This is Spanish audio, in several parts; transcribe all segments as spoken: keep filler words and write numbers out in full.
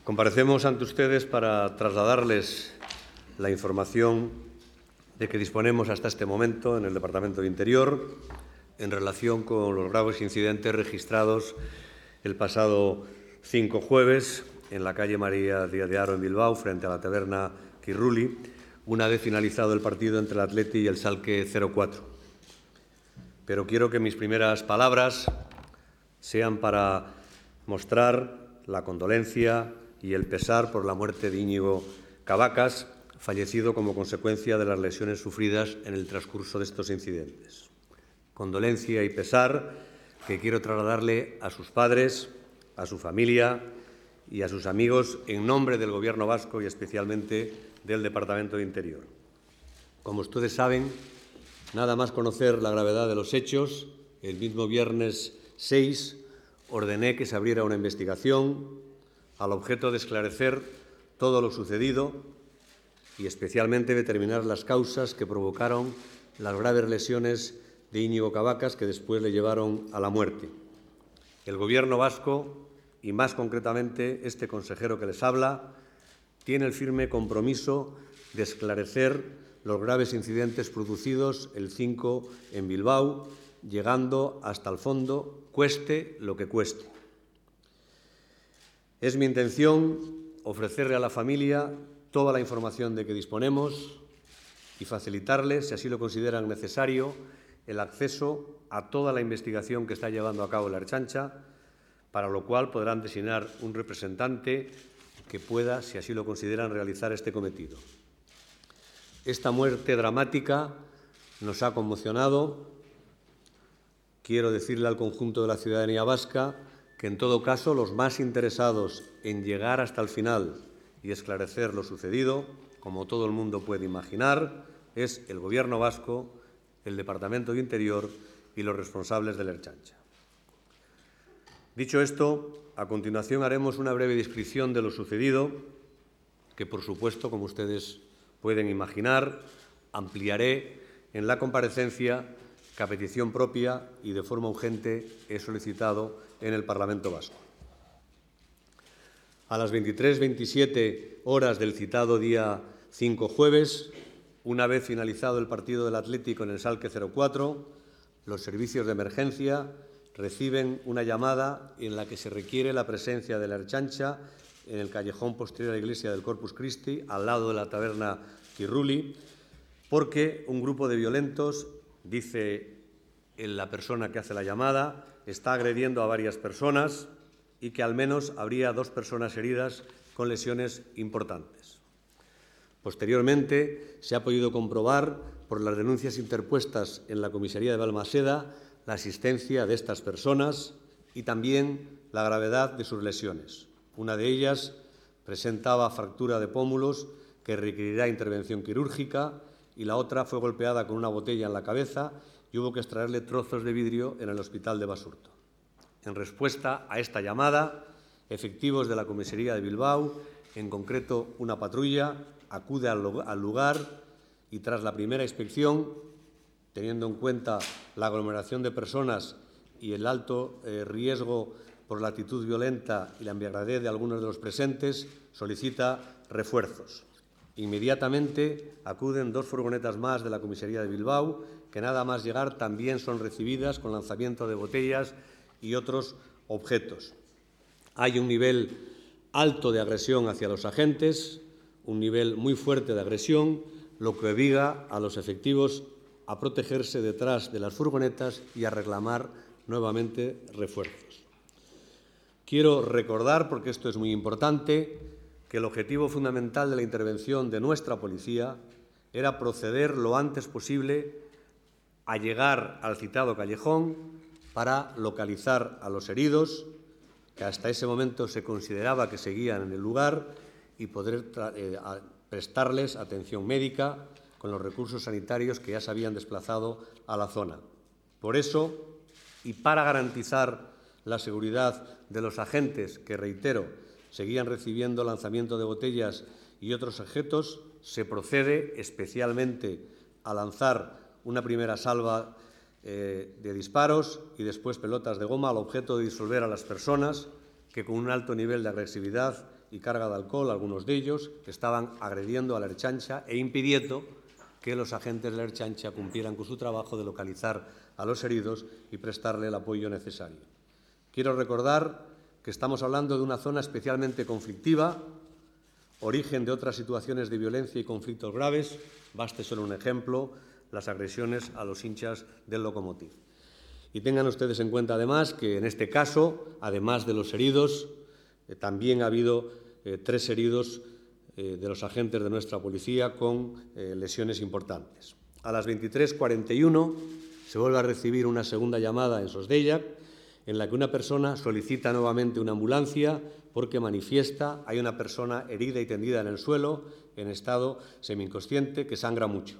Comparecemos ante ustedes para trasladarles la información de que disponemos hasta este momento en el Departamento de Interior en relación con los graves incidentes registrados el pasado cinco jueves en la calle María Díaz de Haro en Bilbao, frente a la taberna Kirruli, una vez finalizado el partido entre el Athletic y el Schalke cero cuatro. Pero quiero que mis primeras palabras sean para mostrar la condolencia y el pesar por la muerte de Íñigo Cabacas, fallecido como consecuencia de las lesiones sufridas en el transcurso de estos incidentes. Condolencia y pesar que quiero trasladarle a sus padres, a su familia y a sus amigos en nombre del Gobierno vasco y especialmente del Departamento de Interior. Como ustedes saben, nada más conocer la gravedad de los hechos, el mismo viernes seis ordené que se abriera una investigación al objeto de esclarecer todo lo sucedido y especialmente determinar las causas que provocaron las graves lesiones de Íñigo Cabacas que después le llevaron a la muerte. El Gobierno vasco, y más concretamente este consejero que les habla, tiene el firme compromiso de esclarecer los graves incidentes producidos el cinco en Bilbao, llegando hasta el fondo, cueste lo que cueste. Es mi intención ofrecerle a la familia toda la información de que disponemos y facilitarles, si así lo consideran necesario, el acceso a toda la investigación que está llevando a cabo la Ertzaintza, para lo cual podrán designar un representante que pueda, si así lo consideran, realizar este cometido. Esta muerte dramática nos ha conmocionado. Quiero decirle al conjunto de la ciudadanía vasca que, en todo caso, los más interesados en llegar hasta el final y esclarecer lo sucedido, como todo el mundo puede imaginar, es el Gobierno vasco, el Departamento de Interior y los responsables de la Ertzaintza. Dicho esto, a continuación haremos una breve descripción de lo sucedido, que, por supuesto, como ustedes pueden imaginar, ampliaré en la comparecencia que, a petición propia y de forma urgente, he solicitado en el Parlamento vasco. A las veintitrés veintisiete horas del citado día cinco jueves, una vez finalizado el partido del Atlético en el Schalke cero cuatro, los servicios de emergencia reciben una llamada en la que se requiere la presencia de la Ertzaintza en el callejón posterior a la iglesia del Corpus Christi, al lado de la taberna Kirruli, porque un grupo de violentos, dice la persona que hace la llamada, está agrediendo a varias personas y que al menos habría dos personas heridas con lesiones importantes. Posteriormente, se ha podido comprobar, por las denuncias interpuestas en la comisaría de Balmaseda, la asistencia de estas personas y también la gravedad de sus lesiones. Una de ellas presentaba fractura de pómulos que requerirá intervención quirúrgica y la otra fue golpeada con una botella en la cabeza y hubo que extraerle trozos de vidrio en el hospital de Basurto. En respuesta a esta llamada, efectivos de la comisaría de Bilbao, en concreto una patrulla, acude al lugar y, tras la primera inspección, teniendo en cuenta la aglomeración de personas y el alto eh, riesgo por la actitud violenta y la embriaguez de algunos de los presentes, solicita refuerzos. Inmediatamente acuden dos furgonetas más de la comisaría de Bilbao, que nada más llegar también son recibidas con lanzamiento de botellas y otros objetos. Hay un nivel alto de agresión hacia los agentes, un nivel muy fuerte de agresión, lo que obliga a los efectivos a protegerse detrás de las furgonetas y a reclamar nuevamente refuerzos. Quiero recordar, porque esto es muy importante, que el objetivo fundamental de la intervención de nuestra policía era proceder lo antes posible a llegar al citado callejón para localizar a los heridos, que hasta ese momento se consideraba que seguían en el lugar, y poder eh, prestarles atención médica con los recursos sanitarios que ya se habían desplazado a la zona. Por eso, y para garantizar la seguridad de los agentes, que, reitero, seguían recibiendo lanzamiento de botellas y otros objetos, se procede especialmente a lanzar una primera salva eh, de disparos y después pelotas de goma al objeto de disolver a las personas que, con un alto nivel de agresividad y carga de alcohol, algunos de ellos, que estaban agrediendo a la Ertzaintza e impidiendo que los agentes de la Ertzaintza cumplieran con su trabajo de localizar a los heridos y prestarle el apoyo necesario. Quiero recordar que estamos hablando de una zona especialmente conflictiva, origen de otras situaciones de violencia y conflictos graves. Baste solo un ejemplo, las agresiones a los hinchas del Lokomotiv. Y tengan ustedes en cuenta, además, que en este caso, además de los heridos, eh, también ha habido eh, tres heridos eh, de los agentes de nuestra policía con eh, lesiones importantes. A las veintitrés cuarenta y uno se vuelve a recibir una segunda llamada en Sosdella, en la que una persona solicita nuevamente una ambulancia porque manifiesta hay una persona herida y tendida en el suelo, en estado semi-inconsciente, que sangra mucho.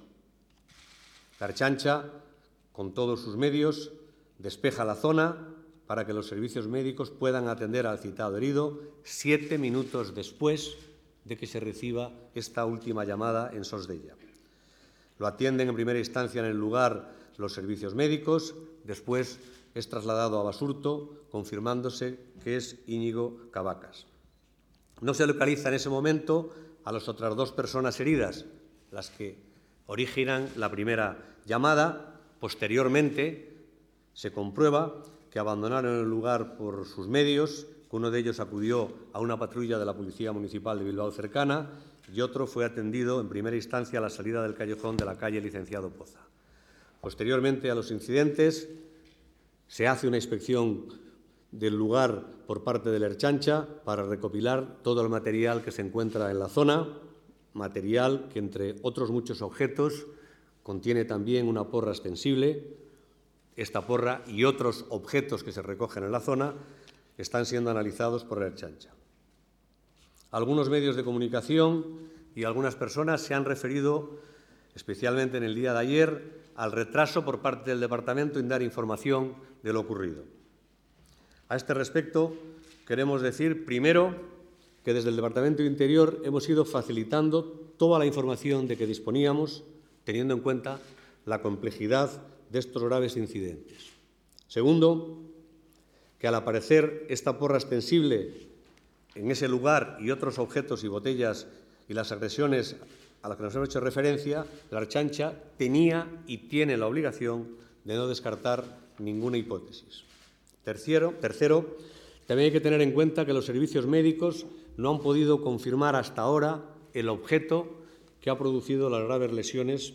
La Ertzaintza, con todos sus medios, despeja la zona para que los servicios médicos puedan atender al citado herido siete minutos después de que se reciba esta última llamada en Sosdella. Lo atienden en primera instancia en el lugar los servicios médicos, después es trasladado a Basurto, confirmándose que es Íñigo Cavacas. No se localiza en ese momento a las otras dos personas heridas, las que originan la primera llamada. Posteriormente se comprueba que abandonaron el lugar por sus medios, que uno de ellos acudió a una patrulla de la Policía Municipal de Bilbao cercana y otro fue atendido en primera instancia a la salida del callejón de la calle Licenciado Poza. Posteriormente a los incidentes, se hace una inspección del lugar por parte de la Ertzaintza para recopilar todo el material que se encuentra en la zona, material que, entre otros muchos objetos, contiene también una porra extensible. Esta porra y otros objetos que se recogen en la zona están siendo analizados por la Ertzaintza. Algunos medios de comunicación y algunas personas se han referido, especialmente en el día de ayer, al retraso por parte del Departamento en dar información de lo ocurrido. A este respecto, queremos decir, primero, que desde el Departamento de Interior hemos ido facilitando toda la información de que disponíamos, teniendo en cuenta la complejidad de estos graves incidentes. Segundo, que al aparecer esta porra extensible en ese lugar y otros objetos y botellas y las agresiones a las que nos hemos hecho referencia, la Ertzaintza tenía y tiene la obligación de no descartar ninguna hipótesis. Tercero, tercero, también hay que tener en cuenta que los servicios médicos no han podido confirmar hasta ahora el objeto que ha producido las graves lesiones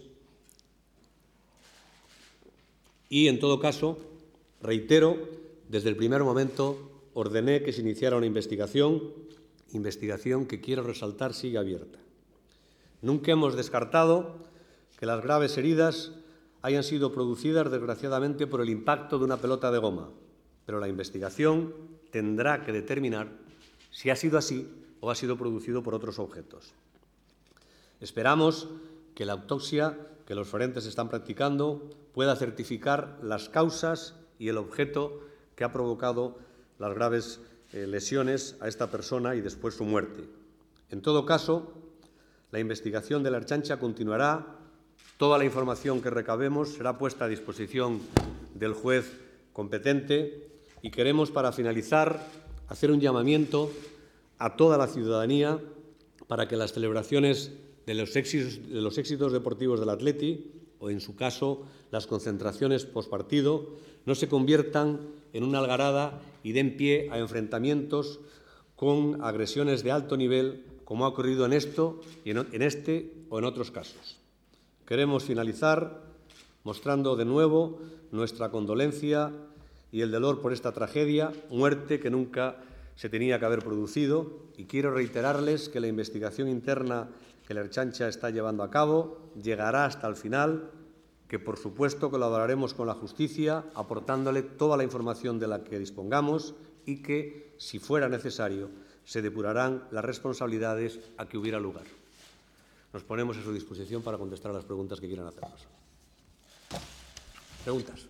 y, en todo caso, reitero, desde el primer momento ordené que se iniciara una investigación, investigación que, quiero resaltar, sigue abierta. Nunca hemos descartado que las graves heridas hayan sido producidas, desgraciadamente, por el impacto de una pelota de goma, pero la investigación tendrá que determinar si ha sido así o ha sido producido por otros objetos. Esperamos que la autopsia que los forenses están practicando pueda certificar las causas y el objeto que ha provocado las graves eh, lesiones a esta persona y después su muerte. En todo caso, la investigación de la Ertzaintza continuará. Toda la información que recabemos será puesta a disposición del juez competente y queremos, para finalizar, hacer un llamamiento a toda la ciudadanía para que las celebraciones de los éxitos, de los éxitos deportivos del Atleti, o en su caso las concentraciones postpartido, no se conviertan en una algarada y den pie a enfrentamientos con agresiones de alto nivel, como ha ocurrido en, esto, y en, en este o en otros casos. Queremos finalizar mostrando de nuevo nuestra condolencia y el dolor por esta tragedia, muerte que nunca se tenía que haber producido, y quiero reiterarles que la investigación interna que la Ertzaintza está llevando a cabo llegará hasta el final, que por supuesto colaboraremos con la justicia aportándole toda la información de la que dispongamos y que, si fuera necesario, se depurarán las responsabilidades a que hubiera lugar. Nos ponemos a su disposición para contestar a las preguntas que quieran hacernos. ¿Preguntas?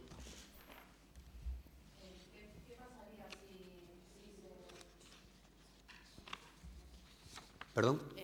¿Qué pasaría si, si se... ¿Perdón? Eh.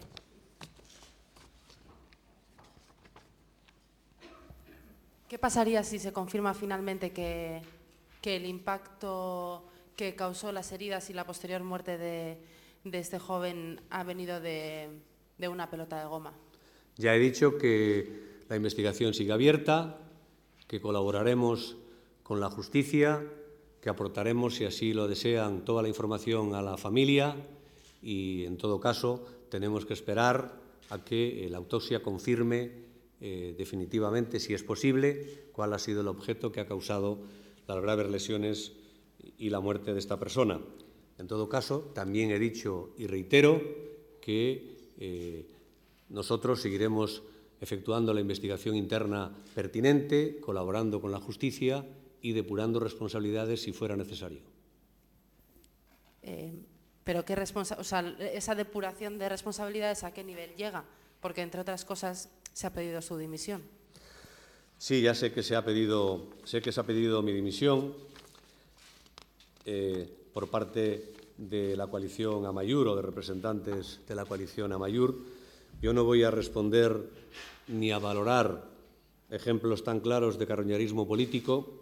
¿Qué pasaría si se confirma finalmente que, que el impacto que causó las heridas y la posterior muerte de, de este joven ha venido de, de una pelota de goma? Ya he dicho que la investigación sigue abierta, que colaboraremos con la justicia, que aportaremos, si así lo desean, toda la información a la familia y, en todo caso, tenemos que esperar a que la autopsia confirme eh, definitivamente, si es posible, cuál ha sido el objeto que ha causado las graves lesiones y la muerte de esta persona. En todo caso, también he dicho y reitero que eh, nosotros seguiremos efectuando la investigación interna pertinente, colaborando con la justicia y depurando responsabilidades si fuera necesario. Eh, pero qué responsa- o sea, esa depuración de responsabilidades, ¿a qué nivel llega? Porque, entre otras cosas, se ha pedido su dimisión. Sí, ya sé que se ha pedido, sé que se ha pedido mi dimisión eh, por parte de la coalición Amaiur o de representantes de la coalición Amaiur. Yo no voy a responder ni a valorar ejemplos tan claros de carroñerismo político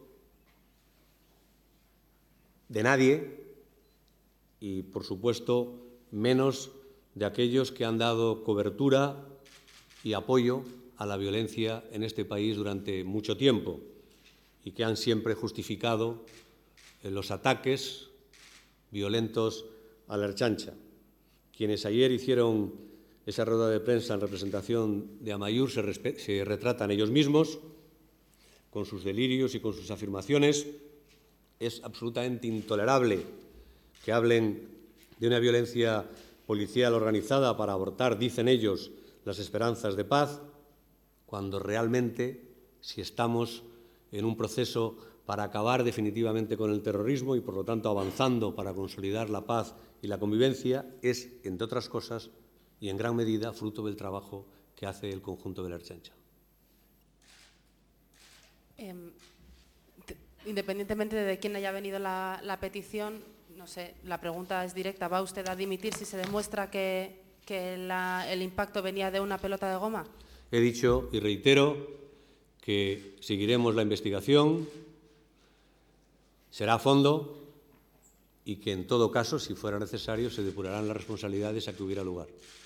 de nadie y, por supuesto, menos de aquellos que han dado cobertura y apoyo a la violencia en este país durante mucho tiempo y que han siempre justificado los ataques violentos a la Ertzaintza. Quienes ayer hicieron esa rueda de prensa en representación de Amaiur se, se retratan ellos mismos con sus delirios y con sus afirmaciones. Es absolutamente intolerable que hablen de una violencia policial organizada para abortar, dicen ellos, las esperanzas de paz, cuando realmente, si estamos en un proceso para acabar definitivamente con el terrorismo y, por lo tanto, avanzando para consolidar la paz y la convivencia, es, entre otras cosas, y en gran medida, fruto del trabajo que hace el conjunto de la Ertzaintza. Eh, independientemente de quién haya venido la, la petición, no sé, la pregunta es directa. ¿Va usted a dimitir si se demuestra que, que la, el impacto venía de una pelota de goma? He dicho y reitero que seguiremos la investigación, será a fondo y que, en todo caso, si fuera necesario, se depurarán las responsabilidades a que hubiera lugar.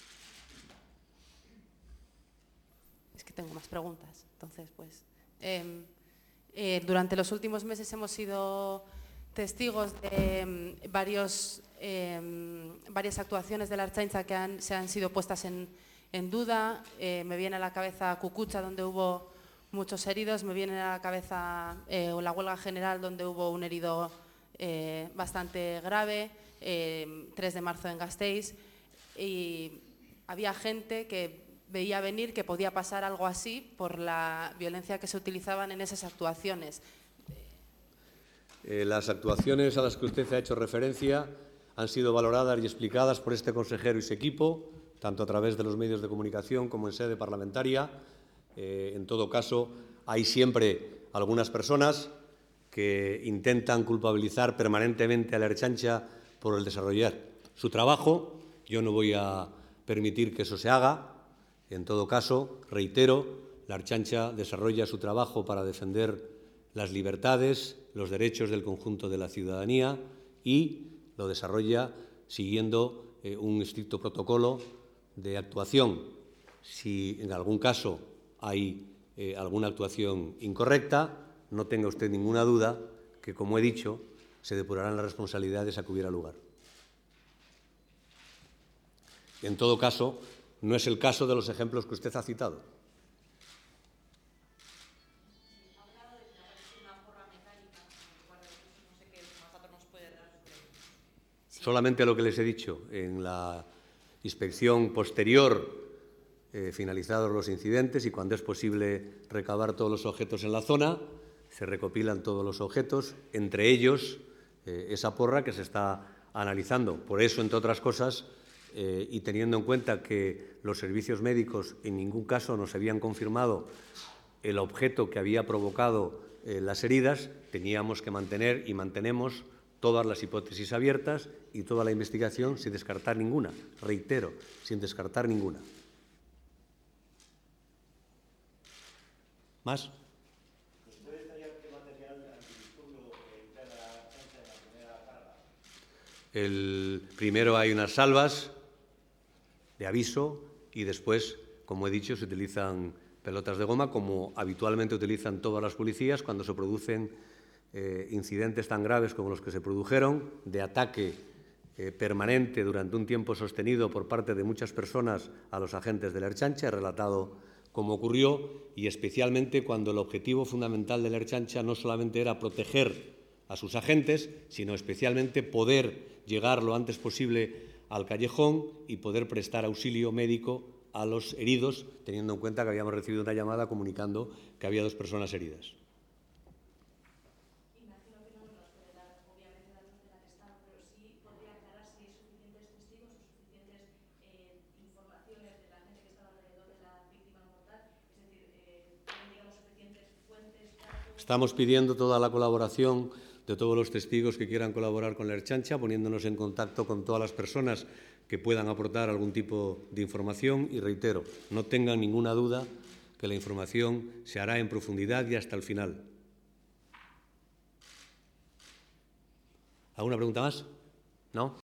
Es que tengo más preguntas. Entonces, pues, eh, eh, durante los últimos meses hemos sido testigos de eh, varios, eh, varias actuaciones de la Ertzaintza que han, se han sido puestas en, en duda. Eh, me viene a la cabeza Cucucha, donde hubo muchos heridos. Me viene a la cabeza eh, la huelga general, donde hubo un herido eh, bastante grave, eh, tres de marzo en Gasteiz. Y había gente que veía venir que podía pasar algo así por la violencia que se utilizaban en esas actuaciones. Eh, las actuaciones a las que usted ha hecho referencia han sido valoradas y explicadas por este consejero y su equipo, tanto a través de los medios de comunicación como en sede parlamentaria. Eh, en todo caso, hay siempre algunas personas que intentan culpabilizar permanentemente a la Ertzaintza por el desarrollar su trabajo. Yo no voy a permitir que eso se haga. En todo caso, reitero, la Ertzaintza desarrolla su trabajo para defender las libertades, los derechos del conjunto de la ciudadanía y lo desarrolla siguiendo eh, un estricto protocolo de actuación. Si en algún caso hay eh, alguna actuación incorrecta, no tenga usted ninguna duda que, como he dicho, se depurarán las responsabilidades a que hubiera lugar. En todo caso, no es el caso de los ejemplos que usted ha citado. Solamente lo que les he dicho. En la inspección posterior, eh, finalizados los incidentes y cuando es posible recabar todos los objetos en la zona, se recopilan todos los objetos, entre ellos eh, esa porra que se está analizando. Por eso, entre otras cosas, eh, y teniendo en cuenta que los servicios médicos en ningún caso nos habían confirmado el objeto que había provocado eh, las heridas, teníamos que mantener y mantenemos todas las hipótesis abiertas y toda la investigación sin descartar ninguna. Reitero, sin descartar ninguna. ¿Más? El, primero hay unas salvas de aviso y después, como he dicho, se utilizan pelotas de goma, como habitualmente utilizan todas las policías cuando se producen eh, incidentes tan graves como los que se produjeron, de ataque eh, permanente durante un tiempo sostenido por parte de muchas personas a los agentes de la Ertzaintza. He relatado cómo ocurrió, y especialmente cuando el objetivo fundamental de la Ertzaintza no solamente era proteger a sus agentes, sino especialmente poder llegar lo antes posible al callejón y poder prestar auxilio médico a los heridos, teniendo en cuenta que habíamos recibido una llamada comunicando que había dos personas heridas. Imagino que no nos puede dar, obviamente, datos del atestado, pero sí podría aclarar si hay suficientes testigos o suficientes eh, informaciones de la gente que estaba alrededor de la víctima mortal, es decir, eh, ¿tienen, digamos, suficientes fuentes, datos? Estamos pidiendo toda la colaboración de todos los testigos que quieran colaborar con la Ertzaintza, poniéndonos en contacto con todas las personas que puedan aportar algún tipo de información, y reitero, no tengan ninguna duda que la información se hará en profundidad y hasta el final. ¿Alguna pregunta más? ¿No?